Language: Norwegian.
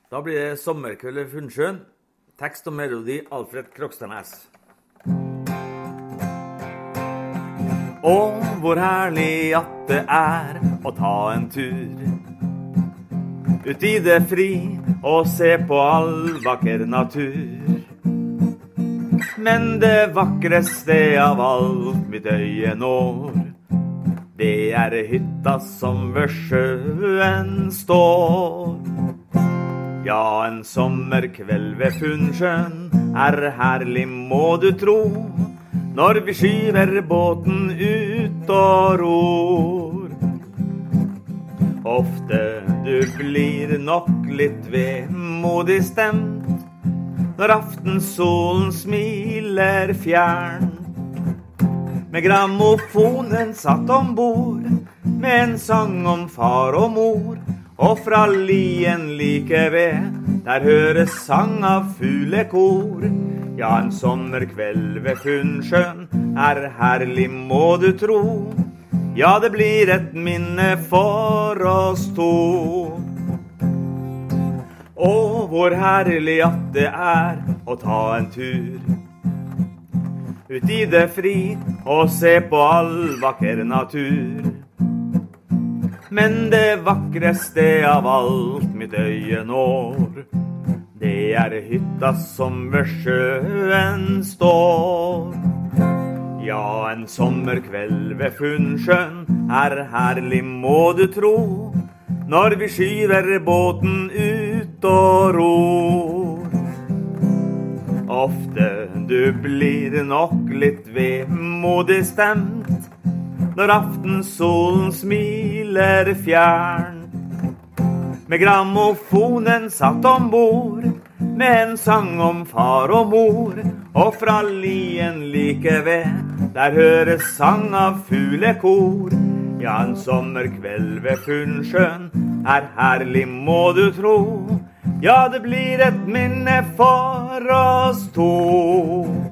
Da blir det sommerkveld i Funnsjøen. Tekst og melodi Alfred Krokstadnes. Å, hvor herlig at det er å ta en tur ut i det fri og se på all vakker natur. Men det vakreste av alt mitt øye når, det er hytta som ved sjøen står. Ja, en sommerkveld ved Funnsjøen er herlig, må du tro, når vi skyver båten ut og ror. Ofte du blir nok litt vemodig stemt, når aftensolen smiler fjern. Med grammofonen satt ombord, med en sang om far og mor, og fra lien like ved, der høres sang av fuglekor. Ja, en sommerkveld ved Funnsjøen er herlig, må du tro. Ja, det blir et minne for oss to. Å, hvor herlig at det er å ta en tur ut i det fri og se på all vakker natur. Men det vakreste av alt mitt øye når, det er hytta som ved sjøen står. Ja, en sommerkveld ved Funnsjøen er herlig, må du tro, når vi skyver båten ut og ror. Ofte du blir nok litt vemodig stemt, når aftensolen smiler fjern. Med grammofonen satt ombord, med en sang om far og mor, og fra lien like ved, der høres sang av fuglekor. Ja, en sommerkveld ved Funnsjøen er herlig, må du tro. Ja, det blir et minne for oss to.